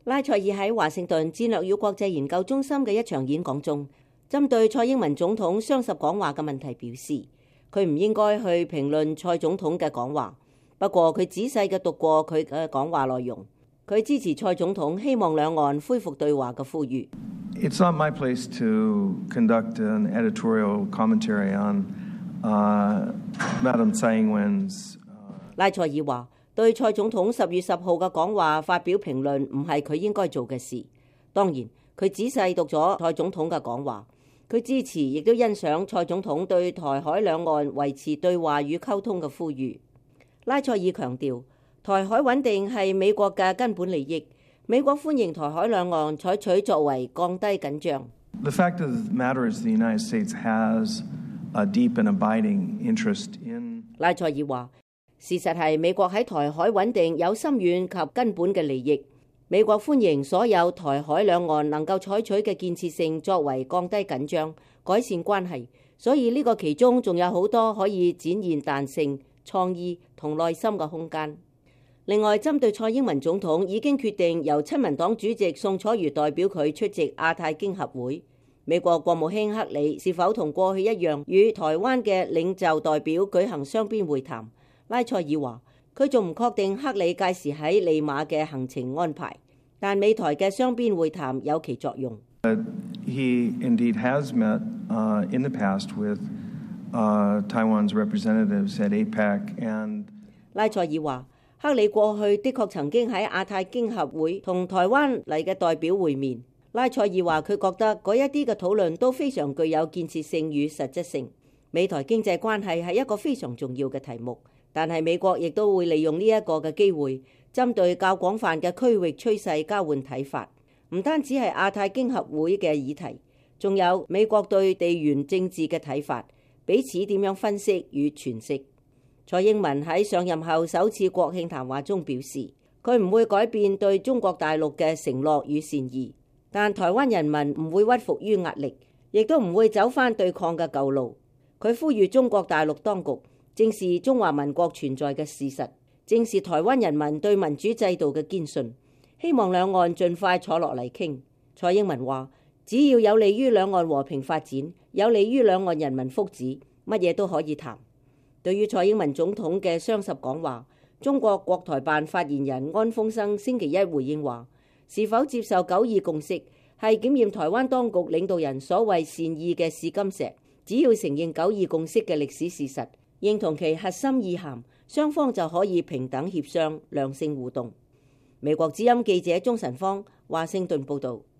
拉塞爾喺華盛頓戰略與國際研究中心嘅一場演講中，針對蔡英文總統雙十講話嘅問題表示，佢唔應該去評論蔡總統嘅講話。不過佢仔細嘅讀過佢嘅講話內容，佢支持蔡總統希望兩岸恢復對話嘅呼籲。 It's not my place to conduct an editorial commentary on Madam Tsai Ing-wen's。 拉塞爾話：對蔡總統10月10號嘅講話發表評論唔係佢應該做嘅事。當然，佢仔細讀咗蔡總統嘅講話，佢支持亦都欣賞蔡總統對台海兩岸維持對話與溝通嘅呼籲。拉塞爾強調，台海穩定係美國嘅根本利益，美國歡迎台海兩岸採取作為降低緊張。 The fact of the matter is the United States has a deep and abiding interest in。 拉塞爾話：事實係美國喺台海穩定有深遠及根本嘅利益，美國歡迎所有台海兩岸能夠採取嘅建設性作為降低緊張、改善關係，所以呢個其中仲有好多可以展現彈性、創意同耐心嘅空間。另外，針對蔡英文總統已經決定由親民黨主席宋楚瑜代表佢出席亞太經合會，美國國務卿克里是否同過去一樣與台灣嘅領袖代表舉行雙邊會談？拉塞爾話：佢仲唔確定克里屆時喺利馬嘅行程安排，但美台嘅雙邊會談有其作用。 He indeed has met in the past with Taiwan's representatives at APEC and。 拉塞爾話：克里過去的確曾經喺亞太經合會同台灣嚟嘅代表會面。拉塞爾話：佢覺得嗰一啲嘅討論都非常具有建設性與實質性。美台經濟關係係一個非常重要嘅題目。但係美國亦都會利用呢一個嘅機會，針對較廣泛嘅區域趨勢交換睇法，唔單止係亞太經合會嘅議題，仲有美國對地緣政治嘅睇法，彼此點樣分析與詮釋。蔡英文喺上任後首次國慶談話中表示，佢唔會改變對中國大陸嘅承諾與善意，但台灣人民唔會屈服於壓力，亦都唔會走返對抗嘅舊路。佢呼籲中國大陸當局正視中華民國存在嘅事實，正視台灣人民對民主制度嘅堅信，希望兩岸盡快坐落嚟傾。蔡英文話：只要有利於兩岸和平發展，有利於兩岸人民福祉，乜嘢都可以談。對於蔡英文總統嘅雙十講話，中國國台辦發言人安峰生星期一回應話：是否接受9·2共識係檢驗台灣當局領導人所謂善意嘅試金石，只要承認9·2共識嘅歷史事實，認同其核心意涵，雙方就可以平等協商、良性互動。美國之音記者鍾晨芳華盛頓報導。